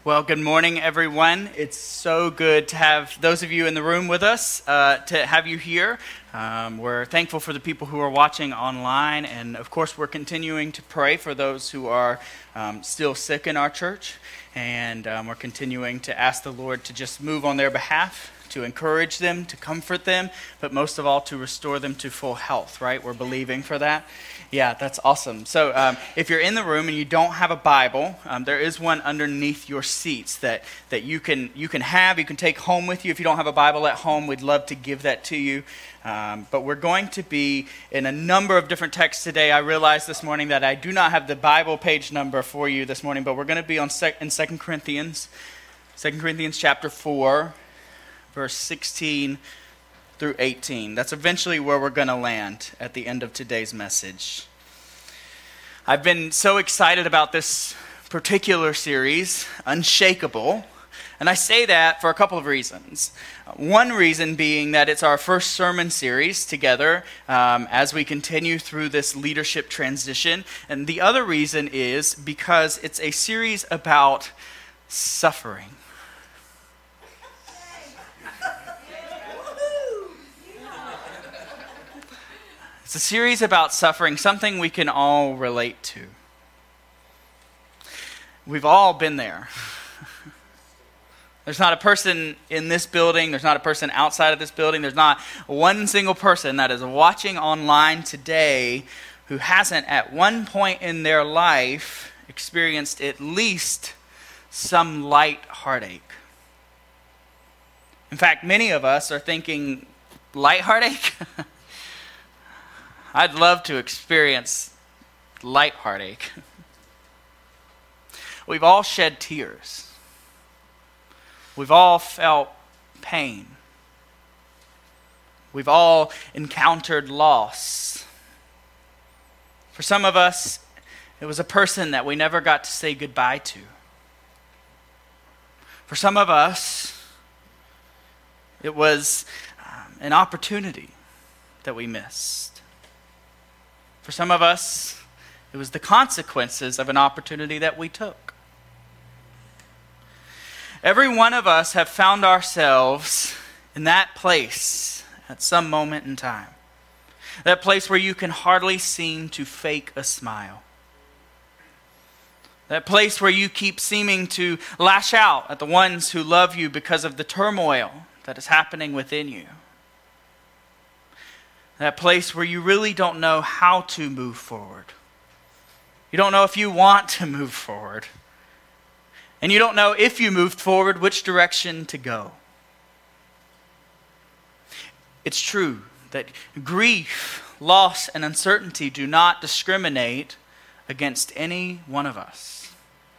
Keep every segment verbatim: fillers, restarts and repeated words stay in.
Well, good morning, everyone. It's so good to have those of you in the room with us, uh, to have you here. Um, we're thankful for the people who are watching online, and of course, we're continuing to pray for those who are um, still sick in our church, and um, we're continuing to ask the Lord to just move on their behalf, to encourage them, to comfort them, but most of all, to restore them to full health, right? We're believing for that. Yeah, that's awesome. So um, if you're in the room and you don't have a Bible, um, there is one underneath your seats that, that you can you can have, you can take home with you. If you don't have a Bible at home, we'd love to give that to you. Um, but we're going to be in a number of different texts today. I realized this morning that I do not have the Bible page number for you this morning, but we're going to be on sec- in Second Corinthians, Second Corinthians chapter four, verse sixteen through eighteen. That's eventually where we're going to land at the end of today's message. I've been so excited about this particular series, Unshakable, and I say that for a couple of reasons. One reason being that it's our first sermon series together um, as we continue through this leadership transition, and the other reason is because it's a series about suffering. It's a series about suffering, something we can all relate to. We've all been there. There's not a person in this building, there's not a person outside of this building, there's not one single person that is watching online today who hasn't at one point in their life experienced at least some light heartache. In fact, many of us are thinking, light heartache? I'd love to experience light heartache. We've all shed tears. We've all felt pain. We've all encountered loss. For some of us, it was a person that we never got to say goodbye to. For some of us, it was um, an opportunity that we missed. For some of us, it was the consequences of an opportunity that we took. Every one of us have found ourselves in that place at some moment in time. That place where you can hardly seem to fake a smile. That place where you keep seeming to lash out at the ones who love you because of the turmoil that is happening within you. That place where you really don't know how to move forward. You don't know if you want to move forward. And you don't know if you moved forward, which direction to go. It's true that grief, loss, and uncertainty do not discriminate against any one of us.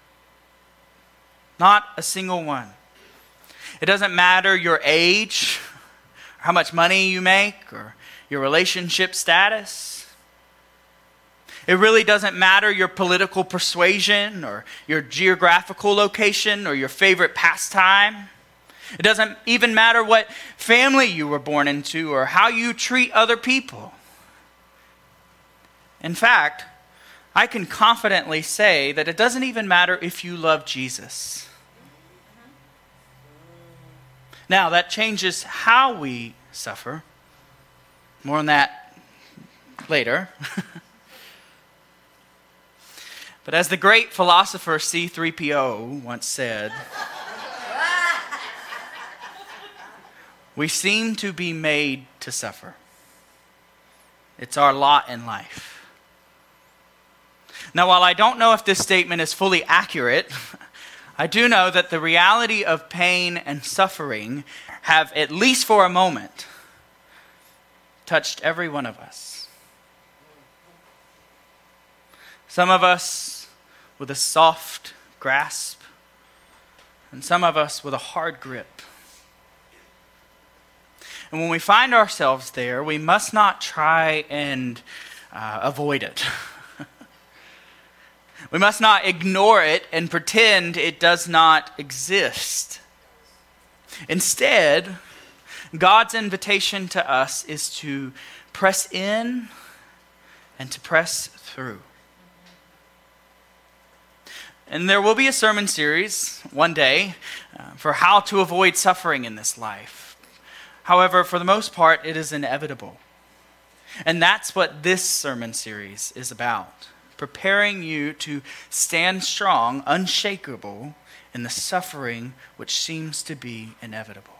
Not a single one. It doesn't matter your age, or how much money you make, or your relationship status. It really doesn't matter your political persuasion or your geographical location or your favorite pastime. It doesn't even matter what family you were born into or how you treat other people. In fact, I can confidently say that it doesn't even matter if you love Jesus. Now, that changes how we suffer. More on that later. But as the great philosopher C three P O once said, we seem to be made to suffer. It's our lot in life. Now, while I don't know if this statement is fully accurate, I do know that the reality of pain and suffering have, at least for a moment, touched every one of us. Some of us with a soft grasp, and some of us with a hard grip. And when we find ourselves there, we must not try and uh, avoid it. We must not ignore it and pretend it does not exist. Instead, God's invitation to us is to press in and to press through. And there will be a sermon series one day uh, for how to avoid suffering in this life. However, for the most part, it is inevitable. And that's what this sermon series is about. Preparing you to stand strong, unshakable in the suffering which seems to be inevitable.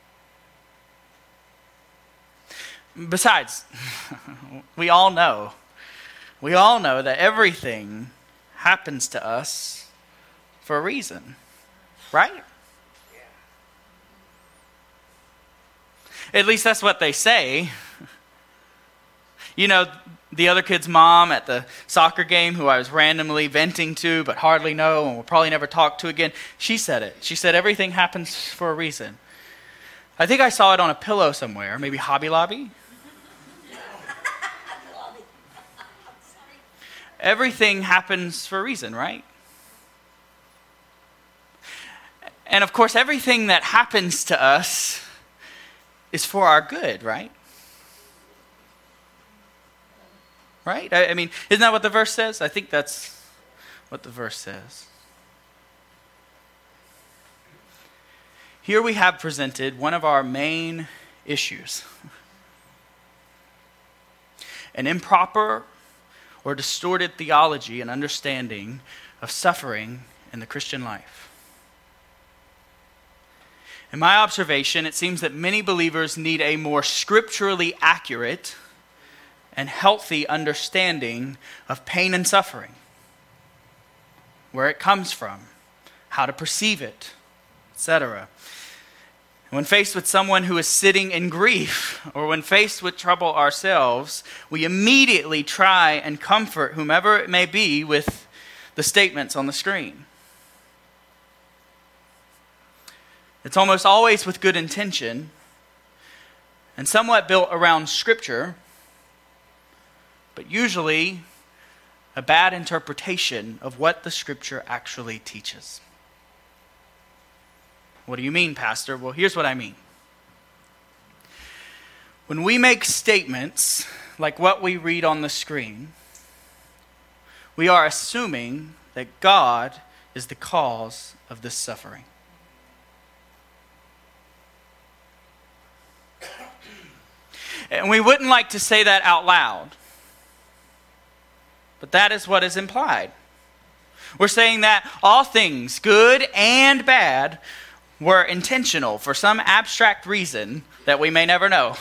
Besides, we all know, we all know that everything happens to us for a reason, right? At least that's what they say. You know, the other kid's mom at the soccer game who I was randomly venting to but hardly know and will probably never talk to again, she said it. She said everything happens for a reason. I think I saw it on a pillow somewhere, maybe Hobby Lobby. Everything happens for a reason, right? And of course, everything that happens to us is for our good, right? Right? I, I mean, isn't that what the verse says? I think that's what the verse says. Here we have presented one of our main issues. An improper or distorted theology and understanding of suffering in the Christian life. In my observation, it seems that many believers need a more scripturally accurate and healthy understanding of pain and suffering, where it comes from, how to perceive it, et cetera. When faced with someone who is sitting in grief, or when faced with trouble ourselves, we immediately try and comfort whomever it may be with the statements on the screen. It's almost always with good intention and somewhat built around Scripture, but usually a bad interpretation of what the Scripture actually teaches. What do you mean, Pastor? Well, here's what I mean. When we make statements like what we read on the screen, we are assuming that God is the cause of this suffering. And we wouldn't like to say that out loud, but that is what is implied. We're saying that all things, good and bad, were intentional for some abstract reason that we may never know.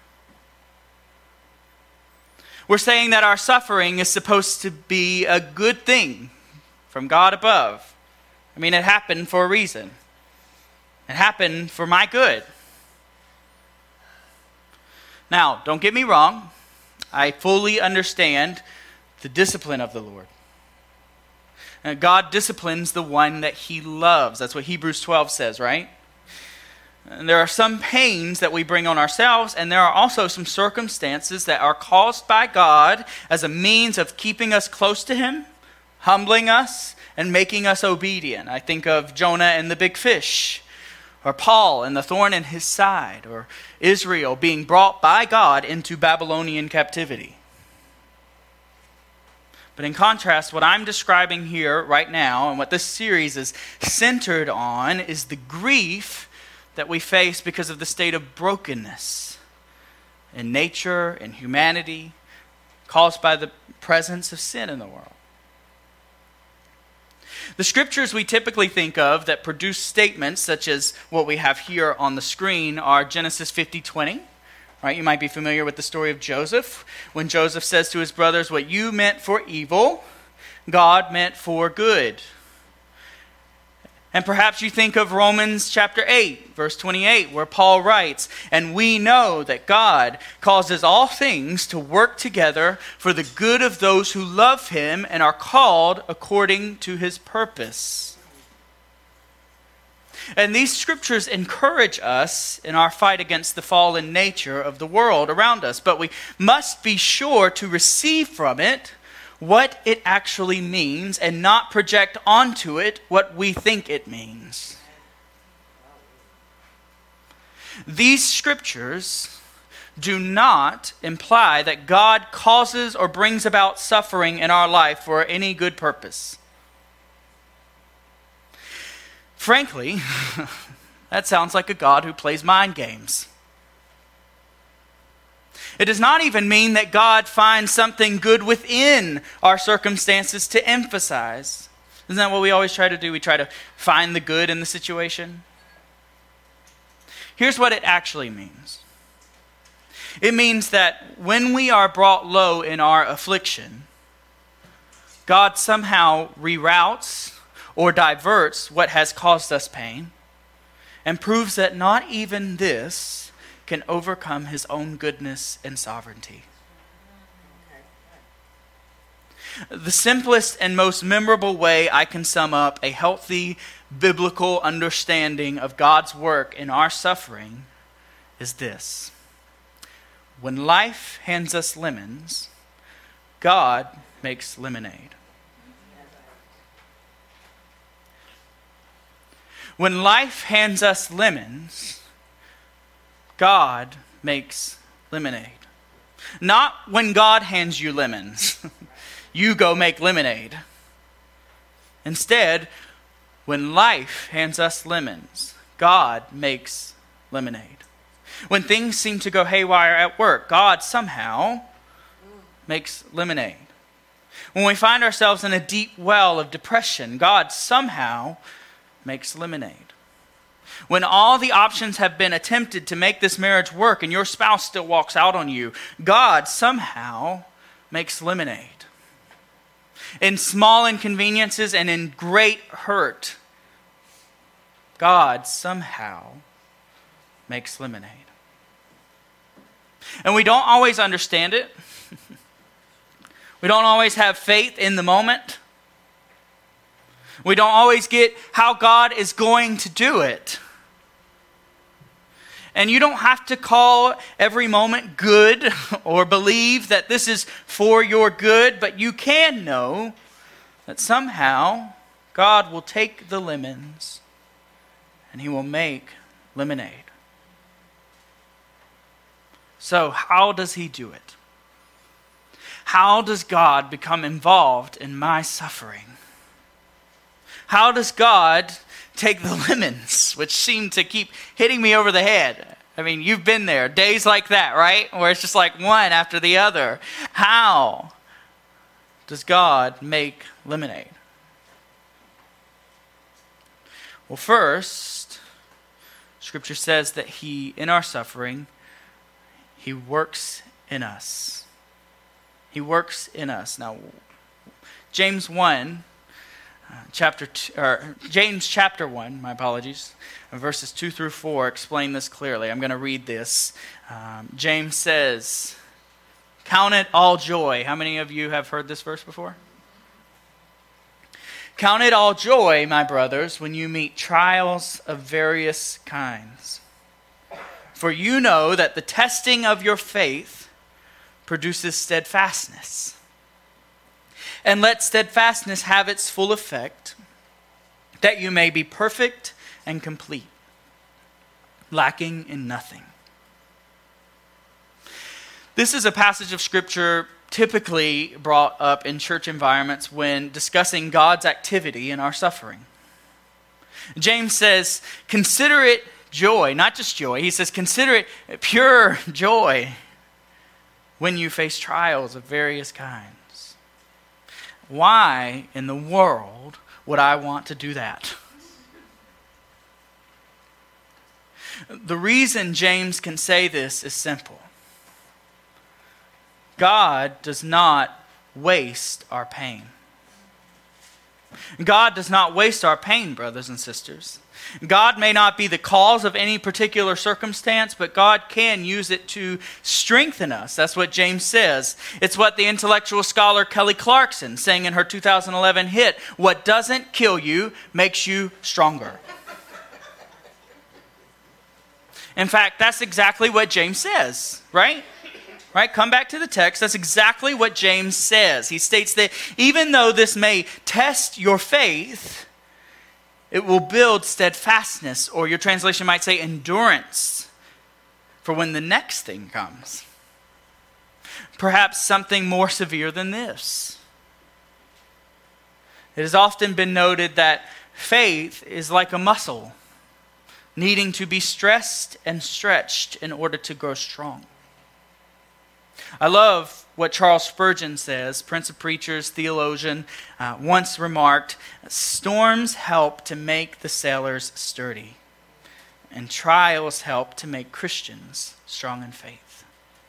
We're saying that our suffering is supposed to be a good thing from God above. I mean, it happened for a reason. It happened for my good. Now, don't get me wrong. I fully understand the discipline of the Lord. And God disciplines the one that he loves. That's what Hebrews twelve says, right? And there are some pains that we bring on ourselves, and there are also some circumstances that are caused by God as a means of keeping us close to him, humbling us, and making us obedient. I think of Jonah and the big fish, or Paul and the thorn in his side, or Israel being brought by God into Babylonian captivity. But in contrast, what I'm describing here right now, and what this series is centered on, is the grief that we face because of the state of brokenness in nature and humanity caused by the presence of sin in the world. The scriptures we typically think of that produce statements such as what we have here on the screen are Genesis fifty twenty. Right? You might be familiar with the story of Joseph, when Joseph says to his brothers, "What you meant for evil, God meant for good." And perhaps you think of Romans chapter eight, verse twenty-eight, where Paul writes, "And we know that God causes all things to work together for the good of those who love him and are called according to his purpose." And these scriptures encourage us in our fight against the fallen nature of the world around us. But we must be sure to receive from it what it actually means and not project onto it what we think it means. These scriptures do not imply that God causes or brings about suffering in our life for any good purpose. Frankly, that sounds like a God who plays mind games. It does not even mean that God finds something good within our circumstances to emphasize. Isn't that what we always try to do? We try to find the good in the situation. Here's what it actually means. It means that when we are brought low in our affliction, God somehow reroutes or diverts what has caused us pain and proves that not even this can overcome his own goodness and sovereignty. The simplest and most memorable way I can sum up a healthy biblical understanding of God's work in our suffering is this. When life hands us lemons, God makes lemonade. When life hands us lemons, God makes lemonade. Not when God hands you lemons, you go make lemonade. Instead, when life hands us lemons, God makes lemonade. When things seem to go haywire at work, God somehow makes lemonade. When we find ourselves in a deep well of depression, God somehow makes lemonade. When all the options have been attempted to make this marriage work and your spouse still walks out on you, God somehow makes lemonade. In small inconveniences and in great hurt, God somehow makes lemonade. And we don't always understand it. We don't always have faith in the moment. We don't always get how God is going to do it. And you don't have to call every moment good or believe that this is for your good, but you can know that somehow God will take the lemons and he will make lemonade. So how does he do it? How does God become involved in my suffering? How does God take the lemons, which seem to keep hitting me over the head? I mean, you've been there, days like that, right? Where it's just like one after the other. How does God make lemonade? Well, first, Scripture says that he, in our suffering, he works in us. He works in us. Now, James one, uh, chapter two, or James chapter one, my apologies, verses two through four explain this clearly. I'm going to read this. Um, James says, "Count it all joy." How many of you have heard this verse before? "Count it all joy, my brothers, when you meet trials of various kinds. For you know that the testing of your faith produces steadfastness. And let steadfastness have its full effect, that you may be perfect and complete, lacking in nothing." This is a passage of Scripture typically brought up in church environments when discussing God's activity in our suffering. James says, consider it joy, not just joy. He says, consider it pure joy when you face trials of various kinds. Why in the world would I want to do that? The reason James can say this is simple. God does not waste our pain. God does not waste our pain, brothers and sisters. God may not be the cause of any particular circumstance, but God can use it to strengthen us. That's what James says. It's what the intellectual scholar Kelly Clarkson sang in her two thousand eleven hit, "What doesn't kill you makes you stronger." In fact, that's exactly what James says, right? Right? Come back to the text. That's exactly what James says. He states that even though this may test your faith, it will build steadfastness, or your translation might say endurance, for when the next thing comes. Perhaps something more severe than this. It has often been noted that Faith is like a muscle, needing to be stressed and stretched in order to grow strong. I love what Charles Spurgeon says, Prince of Preachers, theologian, uh, once remarked, "Storms help to make the sailors sturdy, and trials help to make Christians strong in faith."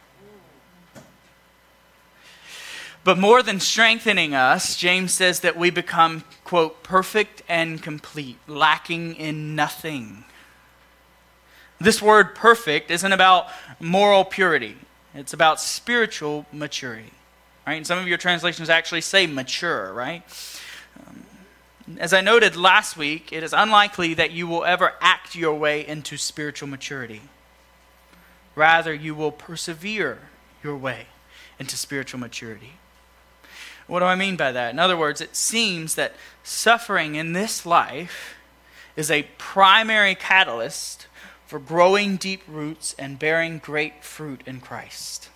But more than strengthening us, James says that we become, quote, perfect and complete, lacking in nothing. This word perfect isn't about moral purity. It's about spiritual maturity, right? And some of your translations actually say mature, right? Um, as I noted last week, it is unlikely that you will ever act your way into spiritual maturity. Rather, you will persevere your way into spiritual maturity. What do I mean by that? In other words, it seems that suffering in this life is a primary catalyst for growing deep roots and bearing great fruit in Christ.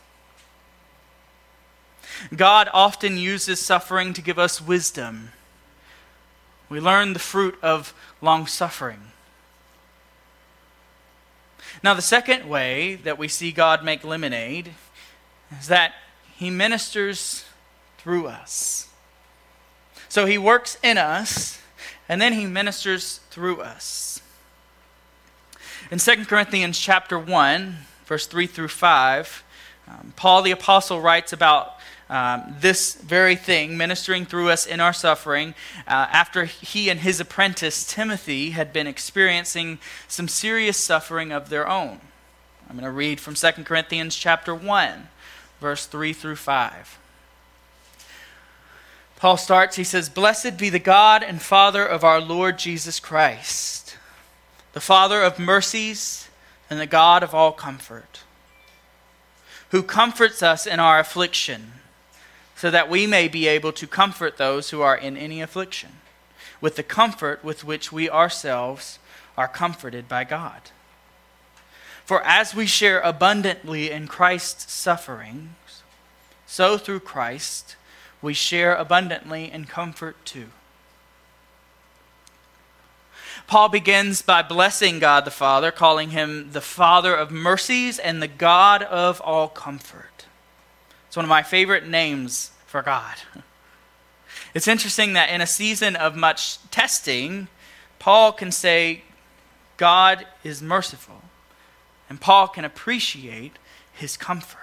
God often uses suffering to give us wisdom. We learn the fruit of long-suffering. Now, the second way that we see God make lemonade is that He ministers through us. So He works in us, and then He ministers through us. In Second Corinthians chapter one, verse three through five, um, Paul the Apostle writes about um, this very thing, ministering through us in our suffering, uh, after he and his apprentice Timothy had been experiencing some serious suffering of their own. I'm going to read from Second Corinthians chapter one, verse three through five. Paul starts, he says, "Blessed be the God and Father of our Lord Jesus Christ, the Father of mercies and the God of all comfort, who comforts us in our affliction, so that we may be able to comfort those who are in any affliction, with the comfort with which we ourselves are comforted by God. For as we share abundantly in Christ's sufferings, so through Christ we share abundantly in comfort too." Paul begins by blessing God the Father, calling Him the Father of mercies and the God of all comfort. It's one of my favorite names for God. It's interesting that in a season of much testing, Paul can say God is merciful, and Paul can appreciate His comfort.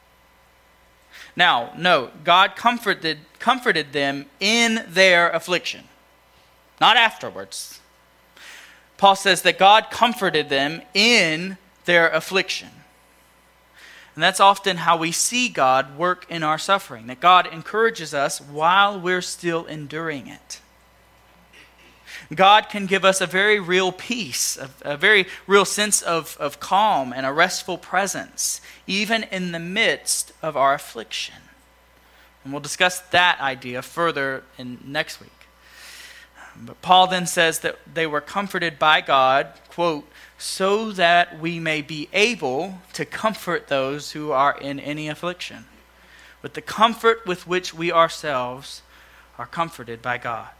Now, note, God comforted, comforted them in their affliction, not afterwards. Paul says that God comforted them in their affliction. And that's often how we see God work in our suffering, that God encourages us while we're still enduring it. God can give us a very real peace, a, a very real sense of, of calm and a restful presence, even in the midst of our affliction. And we'll discuss that idea further in next week. But Paul then says that they were comforted by God, quote, "so that we may be able to comfort those who are in any affliction, with the comfort with which we ourselves are comforted by God."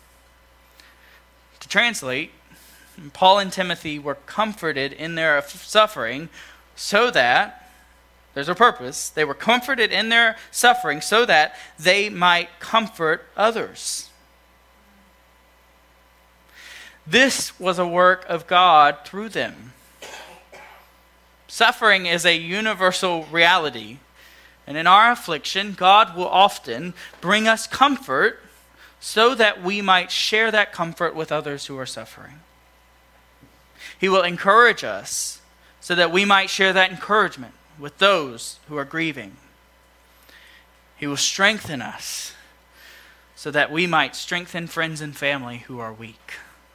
To translate, Paul and Timothy were comforted in their suffering so that, there's a purpose, they were comforted in their suffering so that they might comfort others. This was a work of God through them. Suffering is a universal reality, and in our affliction, God will often bring us comfort so that we might share that comfort with others who are suffering. He will encourage us so that we might share that encouragement with those who are grieving. He will strengthen us so that we might strengthen friends and family who are weak.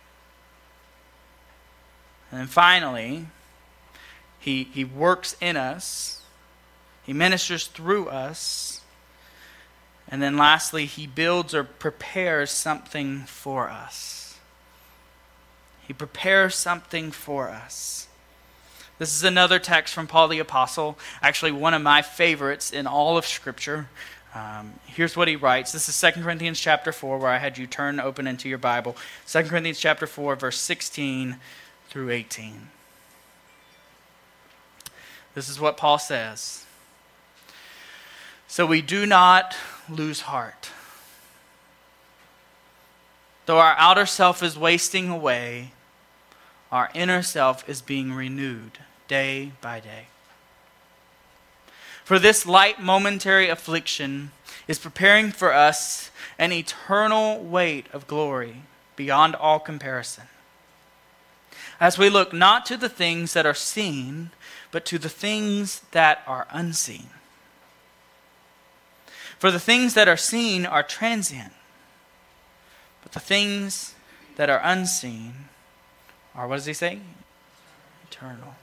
And then finally, he, he works in us, He ministers through us, and then lastly, He builds or prepares something for us. He prepares something for us. This is another text from Paul the Apostle, actually one of my favorites in all of Scripture. Um, here's what he writes. This is Second Corinthians chapter four, where I had you turn open into your Bible. Second Corinthians chapter four, verse sixteen through eighteen. This is what Paul says. So we do not lose heart. Though our outer self is wasting away, our inner self is being renewed day by day. For this light momentary affliction is preparing for us an eternal weight of glory beyond all comparison. As we look not to the things that are seen, but to the things that are unseen. For the things that are seen are transient, but the things that are unseen are, what does he say? Eternal.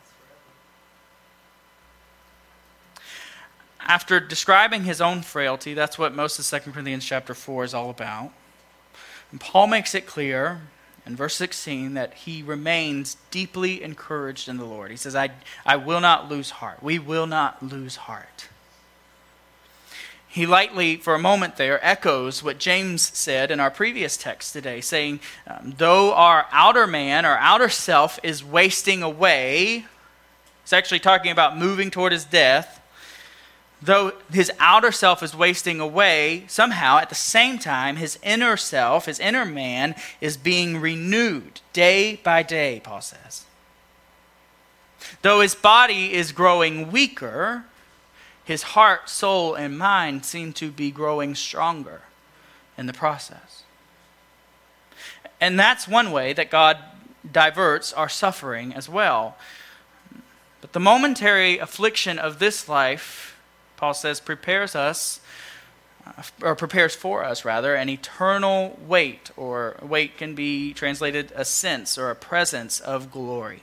After describing his own frailty, that's what most of Second Corinthians chapter four is all about. And Paul makes it clear in verse sixteen that he remains deeply encouraged in the Lord. He says, I, I will not lose heart. We will not lose heart. He lightly, for a moment there, echoes what James said in our previous text today, saying, um, though our outer man, our outer self is wasting away, he's actually talking about moving toward his death. Though his outer self is wasting away, somehow at the same time, his inner self, his inner man, is being renewed day by day, Paul says. Though his body is growing weaker, his heart, soul, and mind seem to be growing stronger in the process. And that's one way that God diverts our suffering as well. But the momentary affliction of this life, Paul says, prepares us, or prepares for us, rather, an eternal weight, or weight can be translated a sense or a presence of glory.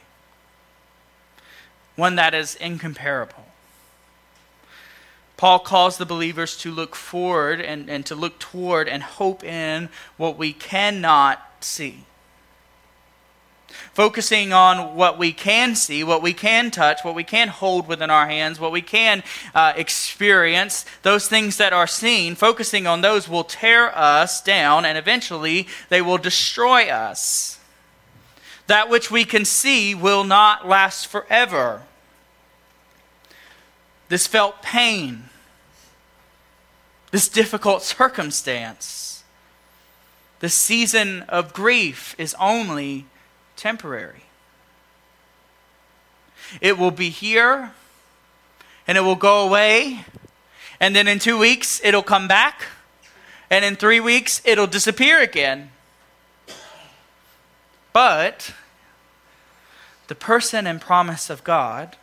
One that is incomparable. Paul calls the believers to look forward and, and to look toward and hope in what we cannot see. Focusing on what we can see, what we can touch, what we can hold within our hands, what we can uh, experience, those things that are seen, focusing on those will tear us down and eventually they will destroy us. That which we can see will not last forever. This felt pain, this difficult circumstance, this season of grief is only temporary. It will be here, and it will go away, and then in two weeks it'll come back, and in three weeks it'll disappear again. But the person and promise of God,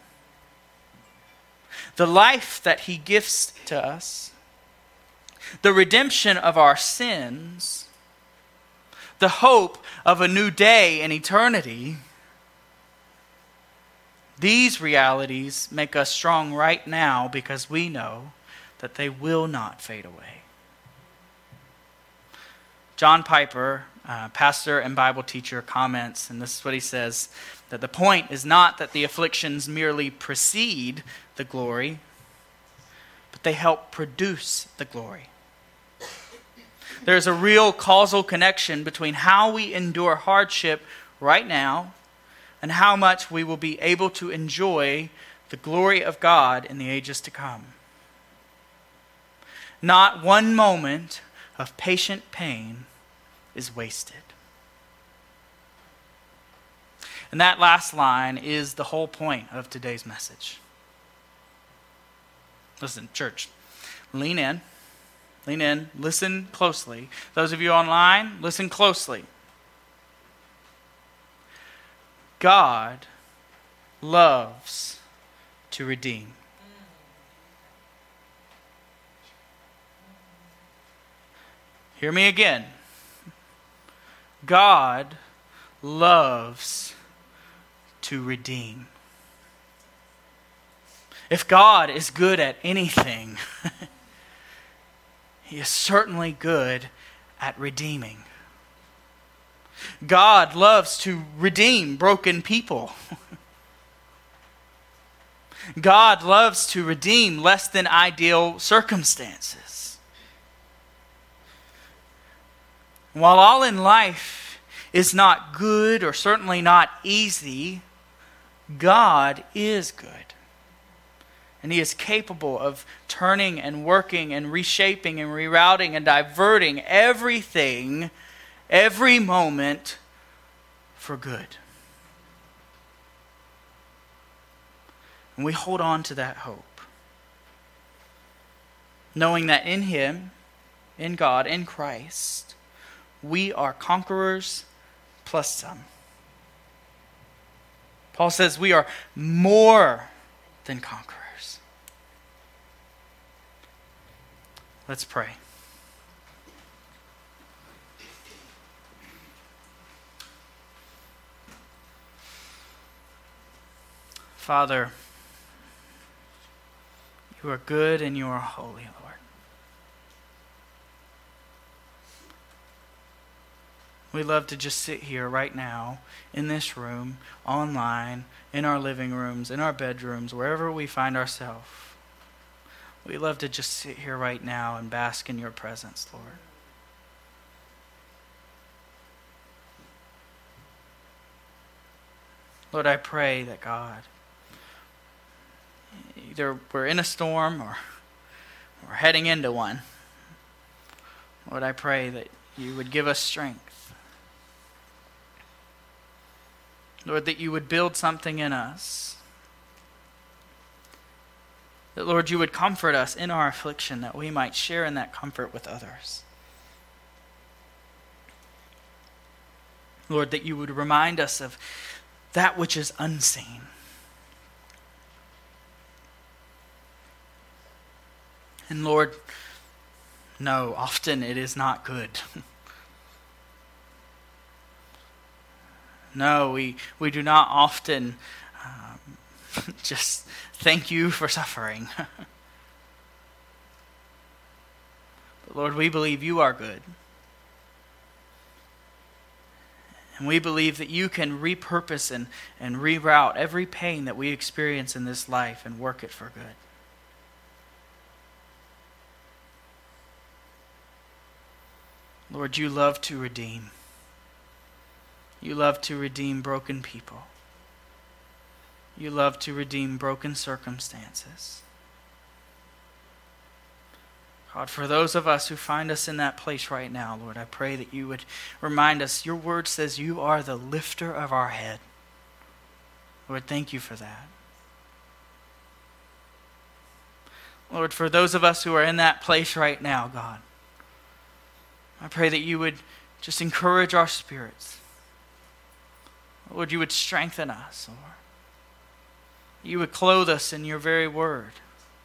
the life that He gifts to us, the redemption of our sins, the hope of a new day in eternity, these realities make us strong right now because we know that they will not fade away. John Piper, uh, pastor and Bible teacher, comments, and this is what he says, that the point is not that the afflictions merely precede the glory, but they help produce the glory. There's a real causal connection between how we endure hardship right now and how much we will be able to enjoy the glory of God in the ages to come. Not one moment of patient pain is wasted. And that last line is the whole point of today's message. Listen, church, lean in. Lean in, listen closely. Those of you online, listen closely. God loves to redeem. Hear me again. God loves to redeem. If God is good at anything, He is certainly good at redeeming. God loves to redeem broken people. God loves to redeem less than ideal circumstances. And while all in life is not good or certainly not easy, God is good. And He is capable of turning and working and reshaping and rerouting and diverting everything, every moment for good. And we hold on to that hope, knowing that in Him, in God, in Christ, we are conquerors plus some. Paul says we are more than conquerors. Let's pray. Father, you are good and you are holy, Lord. We love to just sit here right now in this room, online, in our living rooms, in our bedrooms, wherever we find ourselves. We love to just sit here right now and bask in your presence, Lord. Lord, I pray that God, either we're in a storm or we're heading into one, Lord, I pray that you would give us strength. Lord, that you would build something in us. That, Lord, you would comfort us in our affliction, that we might share in that comfort with others. Lord, that you would remind us of that which is unseen. And Lord, no, often it is not good. No, we, we do not often um, just thank you for suffering. But Lord, we believe you are good. And we believe that you can repurpose and, and reroute every pain that we experience in this life and work it for good. Lord, you love to redeem. You love to redeem broken people. You love to redeem broken circumstances. God, for those of us who find us in that place right now, Lord, I pray that you would remind us, your word says you are the lifter of our head. Lord, thank you for that. Lord, for those of us who are in that place right now, God, I pray that you would just encourage our spirits. Lord, you would strengthen us, Lord. You would clothe us in your very word.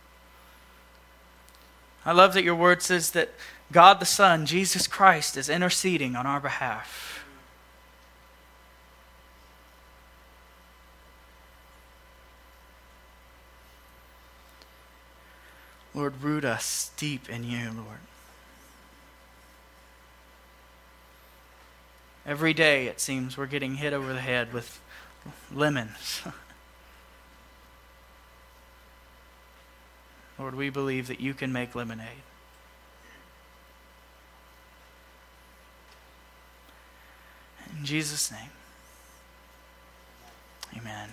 I love that your word says that God the Son, Jesus Christ, is interceding on our behalf. Lord, root us deep in you, Lord. Every day, it seems, we're getting hit over the head with lemons. Lord, we believe that you can make lemonade. In Jesus' name, amen.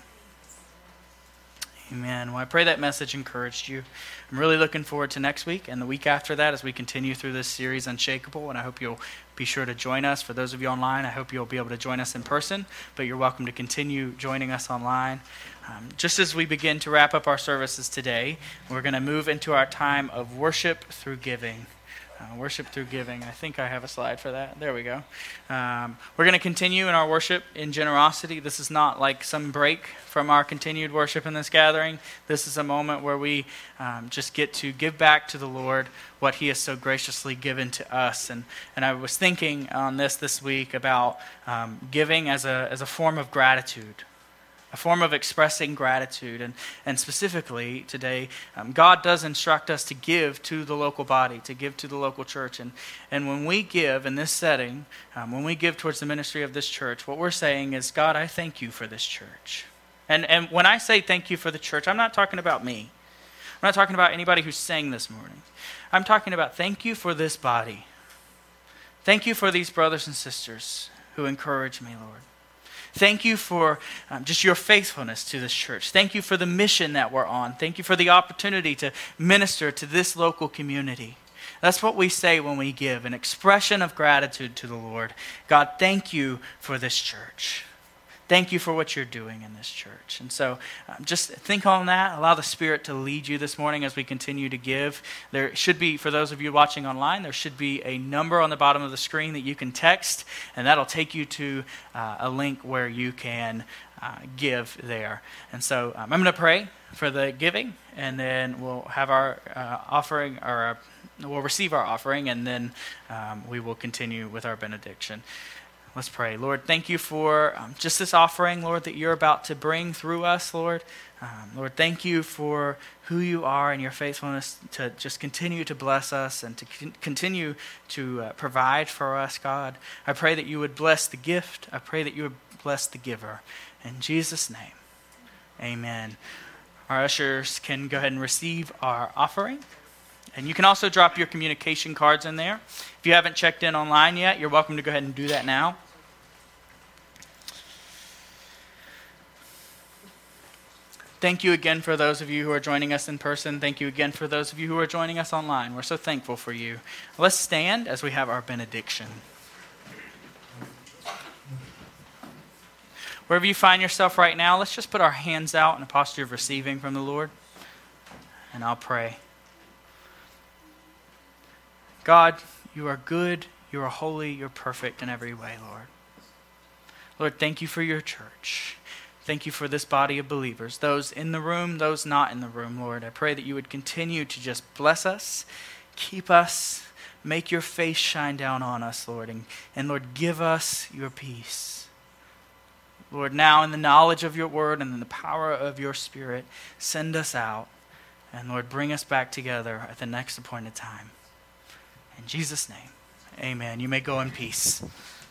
Amen. Well, I pray that message encouraged you. I'm really looking forward to next week and the week after that as we continue through this series, Unshakable, and I hope you'll be sure to join us. For those of you online, I hope you'll be able to join us in person, but you're welcome to continue joining us online. Um, just as we begin to wrap up our services today, we're going to move into our time of worship through giving. Uh, worship through giving. I think I have a slide for that. There we go. Um, we're going to continue in our worship in generosity. This is not like some break from our continued worship in this gathering. This is a moment where we um, just get to give back to the Lord what He has so graciously given to us. And and I was thinking on this this week about um, giving as a as a form of gratitude. A form of expressing gratitude. And, and specifically today, um, God does instruct us to give to the local body, to give to the local church. And, and when we give in this setting, um, when we give towards the ministry of this church, what we're saying is, God, I thank you for this church. And, and when I say thank you for the church, I'm not talking about me. I'm not talking about anybody who sang this morning. I'm talking about thank you for this body. Thank you for these brothers and sisters who encourage me, Lord. Thank you for um, just your faithfulness to this church. Thank you for the mission that we're on. Thank you for the opportunity to minister to this local community. That's what we say when we give, an expression of gratitude to the Lord. God, thank you for this church. Thank you for what you're doing in this church. And so um, just think on that. Allow the Spirit to lead you this morning as we continue to give. There should be, for those of you watching online, there should be a number on the bottom of the screen that you can text, and that'll take you to uh, a link where you can uh, give there. And so um, I'm going to pray for the giving, and then we'll have our uh, offering, or our, we'll receive our offering, and then um, we will continue with our benediction. Let's pray. Lord, thank you for um, just this offering, Lord, that you're about to bring through us, Lord. Um, Lord, thank you for who you are and your faithfulness to just continue to bless us and to con- continue to uh, provide for us, God. I pray that you would bless the gift. I pray that you would bless the giver. In Jesus' name, amen. Our ushers can go ahead and receive our offering. And you can also drop your communication cards in there. If you haven't checked in online yet, you're welcome to go ahead and do that now. Thank you again for those of you who are joining us in person. Thank you again for those of you who are joining us online. We're so thankful for you. Let's stand as we have our benediction. Wherever you find yourself right now, let's just put our hands out in a posture of receiving from the Lord. And I'll pray. God, you are good, you are holy, you're perfect in every way, Lord. Lord, thank you for your church. Thank you for this body of believers, those in the room, those not in the room, Lord. I pray that you would continue to just bless us, keep us, make your face shine down on us, Lord, and, and Lord, give us your peace. Lord, now in the knowledge of your word and in the power of your Spirit, send us out, and Lord, bring us back together at the next appointed time. In Jesus' name, amen. You may go in peace.